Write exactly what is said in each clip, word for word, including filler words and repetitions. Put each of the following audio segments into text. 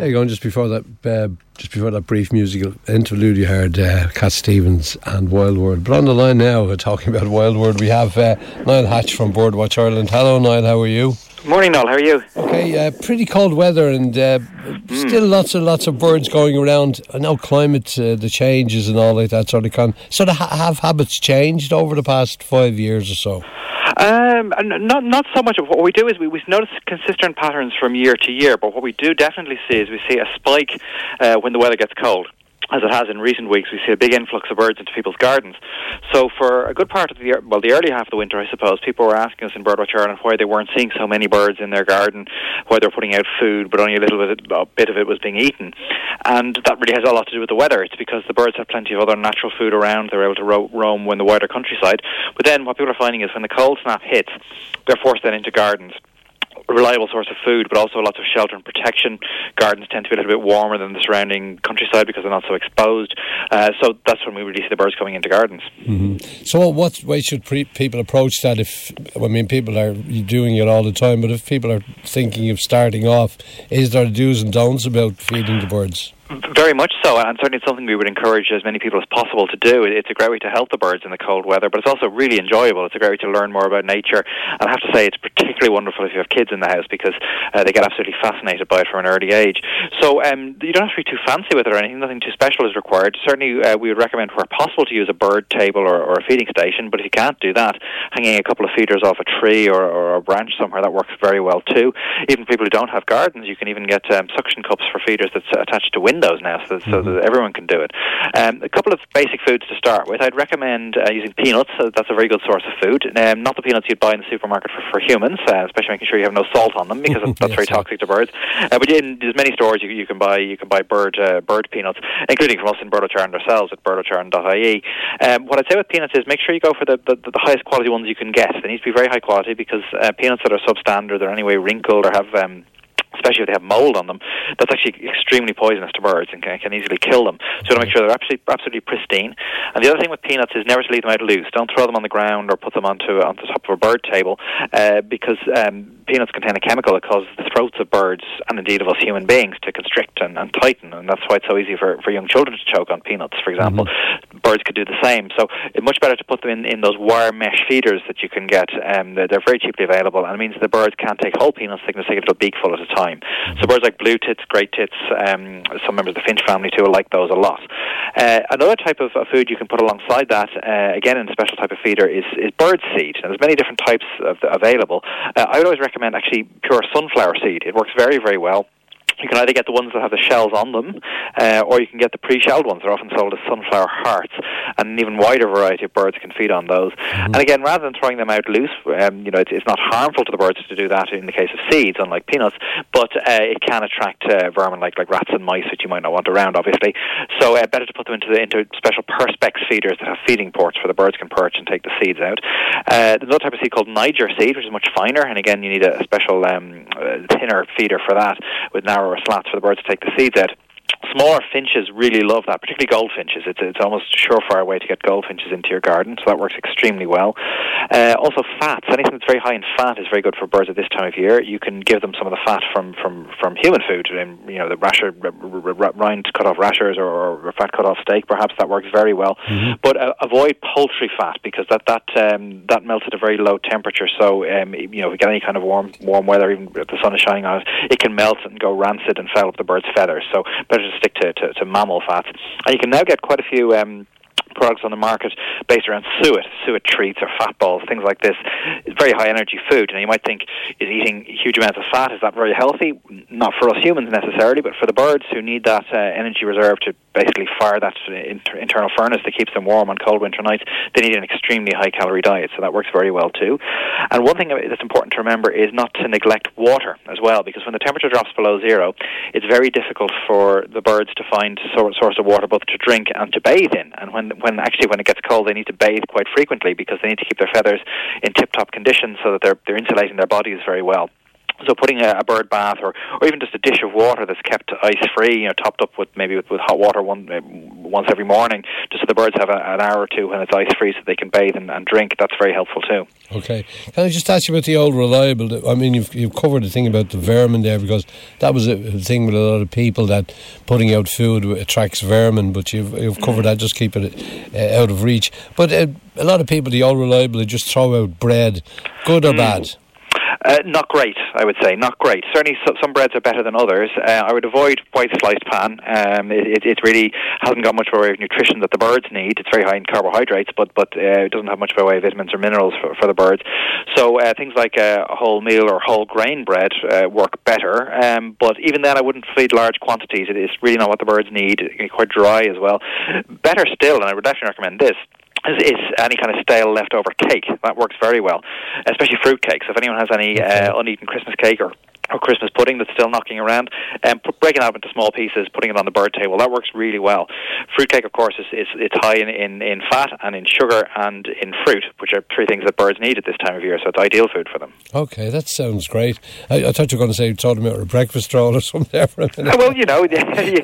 There you go. And just before that, uh, just before that brief musical interlude, you heard uh, Cat Stevens and Wild World. But on the line now, uh, talking about Wild World, we have uh, Niall Hatch from Birdwatch Ireland. Hello, Niall. How are you? Morning, Noel. How are you? Okay, uh, pretty cold weather and uh, mm. still lots and lots of birds going around. I know climate, uh, the changes and all like that sort of can. Sort of ha- have habits changed over the past five years or so? Um, not not so much. What we do is we, we notice consistent patterns from year to year, but what we do definitely see is we see a spike uh, when the weather gets cold. As it has in recent weeks, we see a big influx of birds into people's gardens. So for a good part of the, well, the early half of the winter, I suppose, people were asking us in Birdwatch Ireland why they weren't seeing so many birds in their garden, why they're putting out food, but only a little bit, a bit of it was being eaten. And that really has a lot to do with the weather. It's because the birds have plenty of other natural food around. They're able to ro- roam in the wider countryside. But then what people are finding is when the cold snap hits, they're forced then into gardens. A reliable source of food, but also lots of shelter and protection. Gardens tend to be a little bit warmer than the surrounding countryside because they're not so exposed. Uh, so that's when we really see the birds coming into gardens. Mm-hmm. So what way should pre- people approach that? If I mean, people are doing it all the time, but if people are thinking of starting off, is there do's and don'ts about feeding the birds? Very much so, and certainly it's something we would encourage as many people as possible to do. It's a great way to help the birds in the cold weather, but it's also really enjoyable. It's a great way to learn more about nature, and I have to say it's particularly wonderful if you have kids in the house because uh, they get absolutely fascinated by it from an early age. So um, you don't have to be too fancy with it or anything. Nothing too special is required. Certainly uh, we would recommend where possible to use a bird table or, or a feeding station, but if you can't do that, hanging a couple of feeders off a tree or, or a branch somewhere, that works very well too. Even people who don't have gardens, you can even get um, suction cups for feeders that's attached to windows now, so, so that everyone can do it. Um, a couple of basic foods to start with. I'd recommend uh, using peanuts. Uh, that's a very good source of food. Um, not the peanuts you'd buy in the supermarket for, for humans, uh, especially making sure you have no salt on them because that's yes, very toxic to birds. Uh, but in there's many stores you, you can buy you can buy bird uh, bird peanuts, including from us in Birdwatch Ireland ourselves at birdwatch ireland dot I E. Um, what I'd say with peanuts is make sure you go for the, the, the highest quality ones you can get. They need to be very high quality because uh, peanuts that are substandard or anyway wrinkled or have um, especially if they have mould on them, that's actually extremely poisonous to birds and can, can easily kill them. So you want to make sure they're absolutely, absolutely pristine. And the other thing with peanuts is never to leave them out loose. Don't throw them on the ground or put them onto on the top of a bird table uh, because um, peanuts contain a chemical that causes the throats of birds and indeed of us human beings to constrict and, and tighten, and that's why it's so easy for, for young children to choke on peanuts, for example. Mm-hmm. Birds could do the same. So it's much better to put them in, in those wire mesh feeders that you can get. Um, they're, they're very cheaply available, and it means the birds can't take whole peanuts, they can just take a little beakful at a time. So birds like blue tits, grey tits, um, some members of the finch family too will like those a lot. Uh, another type of, of food you can put alongside that, uh, again in a special type of feeder, is, is bird seed. And there's many different types of the, available. Uh, I would always recommend actually pure sunflower seed. It works very, very well. You can either get the ones that have the shells on them, uh, or you can get the pre-shelled ones. They're often sold as sunflower hearts, and an even wider variety of birds can feed on those. Mm-hmm. And again, rather than throwing them out loose, um, you know, it's, it's not harmful to the birds to do that in the case of seeds, unlike peanuts, but uh, it can attract uh, vermin like, like rats and mice, which you might not want around, obviously. So uh, better to put them into, the, into special perspex feeders that have feeding ports where the birds can perch and take the seeds out. Uh, there's another type of seed called Niger seed, which is much finer, and again, you need a special um, uh, thinner feeder for that with narrower slats for the birds to take the seeds out. Smaller finches really love that, particularly goldfinches. It's it's almost a surefire way to get goldfinches into your garden, so that works extremely well. Uh, also fats. Anything that's very high in fat is very good for birds at this time of year. You can give them some of the fat from, from, from human food, and, you know, the rasher, r- r- r- rind cut-off rashers or, or fat cut-off steak, perhaps, that works very well. Mm-hmm. But uh, avoid poultry fat because that that um, that melts at a very low temperature. So um, you know, if we get any kind of warm warm weather, even if the sun is shining on it, it can melt and go rancid and foul up the bird's feathers. So better to stick to, to, to mammal fats. And you can now get quite a few um, products on the market based around suet, suet treats or fat balls, things like this. It's very high energy food. And you might think, is eating huge amounts of fat, is that very healthy? Not for us humans necessarily, but for the birds who need that uh, energy reserve to basically fire that inter- internal furnace that keeps them warm on cold winter nights, they need an extremely high calorie diet, so that works very well too. And one thing that's important to remember is not to neglect water as well, because when the temperature drops below zero, it's very difficult for the birds to find a source of water both to drink and to bathe in. And when when actually when it gets cold, they need to bathe quite frequently because they need to keep their feathers in tip-top condition so that they're they're insulating their bodies very well. So putting a, a bird bath or, or even just a dish of water that's kept ice-free, you know, topped up with maybe with, with hot water one, uh, once every morning, just so the birds have a, an hour or two when it's ice-free so they can bathe and, and drink, that's very helpful too. Okay. Can I just ask you about the old reliable? I mean, you've, you've covered the thing about the vermin there, because that was a, a thing with a lot of people, that putting out food attracts vermin, but you've, you've covered that, just keep it uh, out of reach. But uh, a lot of people, the old reliable, they just throw out bread, good or mm. bad? Uh, not great, I would say. Not great. Certainly, so, some breads are better than others. Uh, I would avoid white sliced pan. Um, it, it, it really hasn't got much by way of nutrition that the birds need. It's very high in carbohydrates, but but uh, it doesn't have much by way of vitamins or minerals for, for the birds. So uh, things like uh, wholemeal or whole grain bread uh, work better. Um, but even then, I wouldn't feed large quantities. It is really not what the birds need. It's quite dry as well. Better still, and I would definitely recommend this, Is, is any kind of stale leftover cake. That works very well, especially fruit cakes. If anyone has any uh, uneaten Christmas cake or or Christmas pudding that's still knocking around, and um, breaking it up into small pieces, putting it on the bird table, that works really well. Fruitcake, of course, is, is it's high in, in, in fat and in sugar and in fruit, which are three things that birds need at this time of year, so it's ideal food for them. Okay, that sounds great. I, I thought you were going to say you told me about a breakfast roll or something there for a minute. Well, you know, the,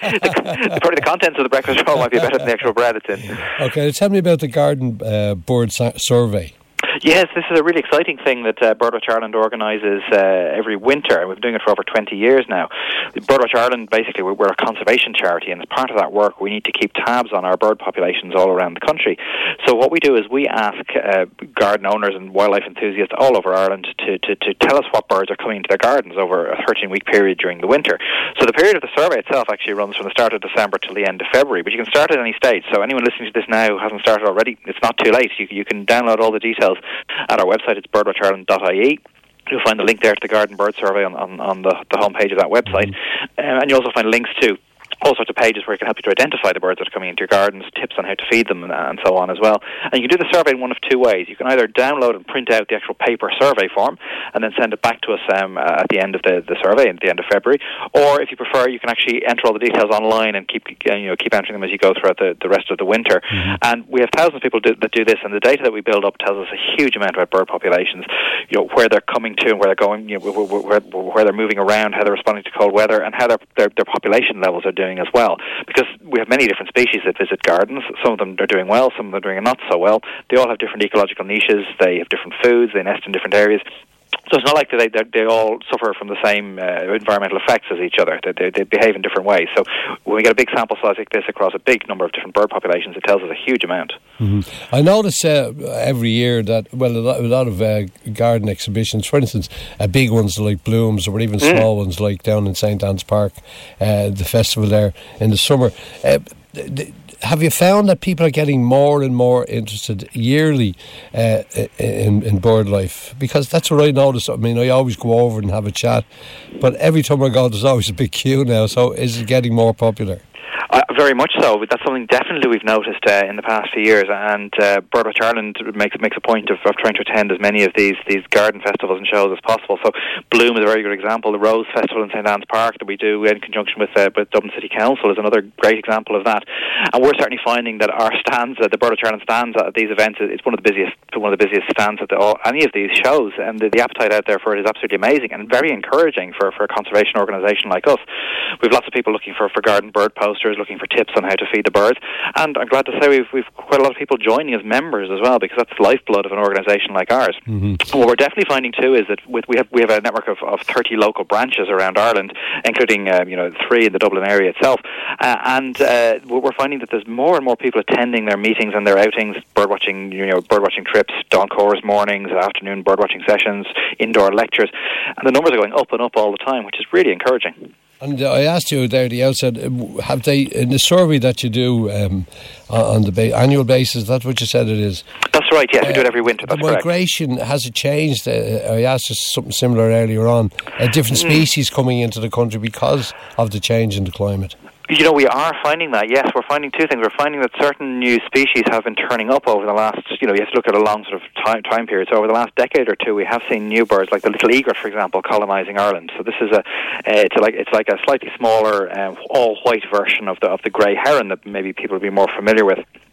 the, probably the contents of the breakfast roll might be better than the actual bread it's in. Okay, tell me about the garden uh, bird sa- survey. Yes, this is a really exciting thing that uh, Birdwatch Ireland organises uh, every winter, and we've been doing it for over twenty years now. Birdwatch Ireland, basically, we're, we're a conservation charity, and as part of that work, we need to keep tabs on our bird populations all around the country. So what we do is we ask uh, garden owners and wildlife enthusiasts all over Ireland to, to, to tell us what birds are coming into their gardens over a thirteen-week period during the winter. So the period of the survey itself actually runs from the start of December till the end of February, but you can start at any stage. So anyone listening to this now who hasn't started already, it's not too late. You, you can download all the details at our website. It's birdwatch ireland dot I E. You'll find the link there to the Garden Bird Survey on, on, on the, the homepage of that website. Mm-hmm. Um, and you'll also find links to all sorts of pages where it can help you to identify the birds that are coming into your gardens, tips on how to feed them, and, and so on as well. And you can do the survey in one of two ways. You can either download and print out the actual paper survey form and then send it back to us um, uh, at the end of the, the survey, at the end of February. Or if you prefer, you can actually enter all the details online and keep uh, you know keep entering them as you go throughout the, the rest of the winter. Mm-hmm. And we have thousands of people do, that do this, and the data that we build up tells us a huge amount about bird populations, you know, where they're coming to and where they're going, you know, where, where, where they're moving around, how they're responding to cold weather, and how their, their, their population levels are doing as well. Because we have many different species that visit gardens. Some of them are doing well, some of them are doing not so well. They all have different ecological niches, they have different foods, they nest in different areas. So it's not like they they, they all suffer from the same uh, environmental effects as each other. They, they, they behave in different ways. So when we get a big sample size like this across a big number of different bird populations, it tells us a huge amount. Mm-hmm. I notice uh, every year that, well, a lot, a lot of uh, garden exhibitions, for instance, uh, big ones like Blooms, or even small mm. ones like down in Saint Anne's Park, uh, the festival there in the summer. Uh, th- Have you found that people are getting more and more interested yearly uh, in, in bird life? Because that's what I notice. I mean, I always go over and have a chat, but every time I go, there's always a big queue now. So is it getting more popular? Uh, very much so. That's something definitely we've noticed uh, in the past few years, and uh, Birdwatch Ireland makes makes a point of, of trying to attend as many of these these garden festivals and shows as possible. So Bloom is a very good example. The Rose Festival in Saint Anne's Park that we do in conjunction with, uh, with Dublin City Council is another great example of that. And we're certainly finding that our stands, uh, the Birdwatch Ireland stands at these events, it's one of the busiest one of the busiest stands at the, all, any of these shows, and the, the appetite out there for it is absolutely amazing and very encouraging for, for a conservation organisation like us. We've lots of people looking for, for garden bird posters, looking for tips on how to feed the birds, and I'm glad to say we've we've quite a lot of people joining as members as well, because that's the lifeblood of an organisation like ours. Mm-hmm. What we're definitely finding too is that with, we have we have a network of, of thirty local branches around Ireland, including uh, you know three in the Dublin area itself, uh, and uh, we're finding that there's more and more people attending their meetings and their outings, birdwatching you know birdwatching trips, dawn chorus mornings, afternoon birdwatching sessions, indoor lectures, and the numbers are going up and up all the time, which is really encouraging. And I asked you there at the outset, have they, in the survey that you do um, on the ba- annual basis, that's what you said it is? That's right, yes, uh, we do it every winter, that's the migration, correct. Has it changed? Uh, I asked you something similar earlier on. Uh, different species mm. coming into the country because of the change in the climate. You know, we are finding that, yes. We're finding two things. We're finding that certain new species have been turning up over the last, you know, you have to look at a long sort of time, time period. So over the last decade or two, we have seen new birds, like the little egret, for example, colonising Ireland. So this is a, uh, it's a, like it's like a slightly smaller, um, all-white version of the of the grey heron that maybe people will be more familiar with.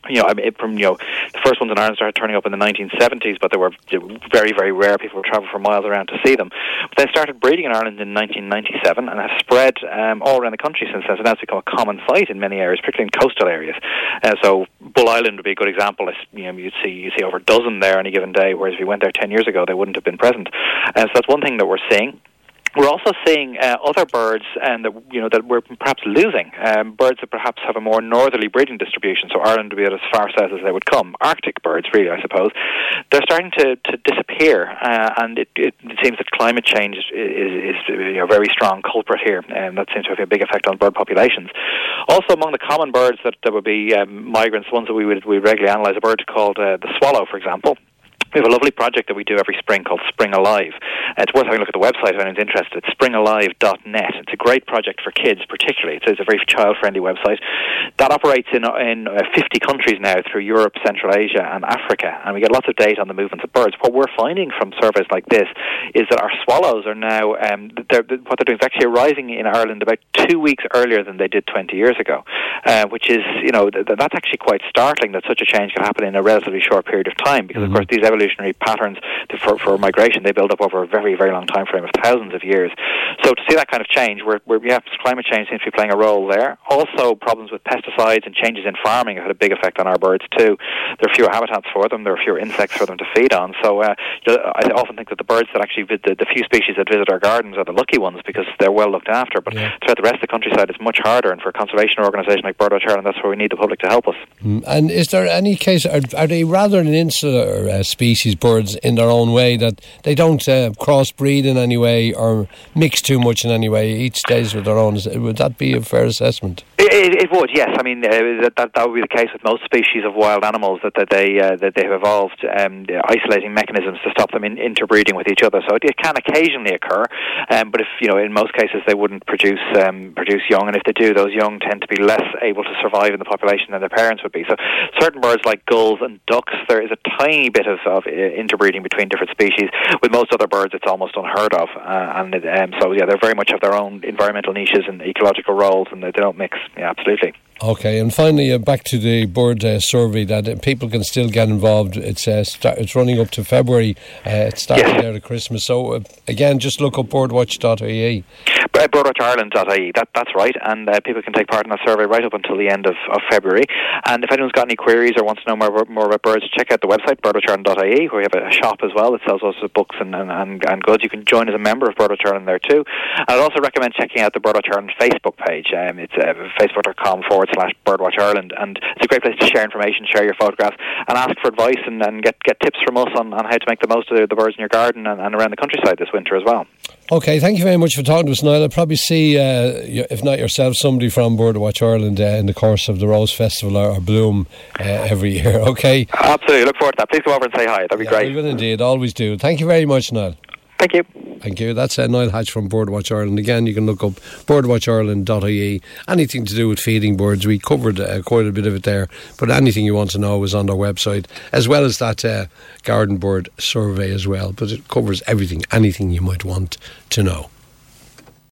You know, I mean, from, you know, the first ones in Ireland started turning up in the nineteen seventies, but they were very, very rare. People would travel for miles around to see them. But they started breeding in Ireland in nineteen ninety-seven and have spread um, all around the country since then. So now it's become a common sight in many areas, particularly in coastal areas. Uh, so Bull Island would be a good example. It's, you know, you'd see you see over a dozen there any given day, whereas if you went there ten years ago, they wouldn't have been present. Uh, so that's one thing that we're seeing. We're also seeing uh, other birds um, that you know that we're perhaps losing. Um, birds that perhaps have a more northerly breeding distribution, so Ireland would be at as far south as they would come. Arctic birds, really, I suppose. They're starting to, to disappear, uh, and it, it seems that climate change is, is, is you know, a very strong culprit here, and that seems to have a big effect on bird populations. Also, among the common birds that, that would be um, migrants, ones that we would we regularly analyse, a bird called uh, the swallow, for example. We have a lovely project that we do every spring called Spring Alive. Uh, it's worth having a look at the website if anyone's interested. It's spring alive dot net. It's a great project for kids, particularly. It's, it's a very child-friendly website. That operates in in uh, fifty countries now through Europe, Central Asia and Africa, and we get lots of data on the movements of birds. What we're finding from surveys like this is that our swallows are now, um, they're, what they're doing is actually arriving in Ireland about two weeks earlier than they did twenty years ago, uh, which is, you know, th- that's actually quite startling that such a change can happen in a relatively short period of time, because, mm-hmm. of course, these evolutionary patterns for, for migration, they build up over a very, very long time frame of thousands of years. So to see that kind of change, we're, we're, yeah, climate change seems to be playing a role there. Also, problems with pesticides and changes in farming have had a big effect on our birds too. There are fewer habitats for them, there are fewer insects for them to feed on. So uh, I often think that the birds that actually, the, the few species that visit our gardens are the lucky ones because they're well looked after. But yeah. throughout the rest of the countryside, it's much harder, and for a conservation organisation like Birdwatch Ireland, that's where we need the public to help us. Mm. And is there any case, are, are they rather an insular uh, species, birds, in their own way, that they don't uh, crossbreed in any way or mix too much in any way? Each stays with their own. Would that be a fair assessment? It, it, it would, yes. I mean, uh, that, that that would be the case with most species of wild animals, that, that they uh, that they have evolved um, isolating mechanisms to stop them in, interbreeding with each other. So it, it can occasionally occur, um, but if you know, in most cases, they wouldn't produce um, produce young, and if they do, those young tend to be less able to survive in the population than their parents would be. So certain birds like gulls and ducks, there is a tiny bit of, of uh, interbreeding between different species. With most other birds, it's almost unheard of, uh, and it, um, so yeah, they very much have their own environmental niches and ecological roles, and they, they don't mix. Yeah, absolutely. Okay, and finally, uh, back to the bird uh, survey that uh, people can still get involved. It's uh, start, it's running up to February. Uh, it's starting yes. there at Christmas. So uh, again, just look up birdwatch dot I E. birdwatch ireland dot I E, that, that's right, and uh, people can take part in that survey right up until the end of, of February. And if anyone's got any queries or wants to know more, more about birds, check out the website, birdwatch ireland dot I E, where we have a shop as well that sells lots of books and, and, and, and goods. You can join as a member of Birdwatch Ireland there too. And I'd also recommend checking out the Birdwatch Ireland Facebook page. Um, it's uh, facebook.com forward slash Birdwatch Ireland, and it's a great place to share information, share your photographs, and ask for advice and, and get, get tips from us on, on how to make the most of the, the birds in your garden and, and around the countryside this winter as well. Okay, thank you very much for talking to us, Niall. I'll probably see, uh, if not yourself, somebody from Birdwatch Ireland uh, in the course of the Rose Festival or, or Bloom uh, every year, okay? Absolutely, look forward to that. Please come over and say hi, that'd be yeah, great. We will indeed, always do. Thank you very much, Niall. Thank you. Thank you. That's uh, Niall Hatch from Birdwatch Ireland. Again, you can look up birdwatch ireland dot I E. Anything to do with feeding birds, we covered uh, quite a bit of it there, but anything you want to know is on their website, as well as that uh, garden bird survey as well. But it covers everything, anything you might want to know.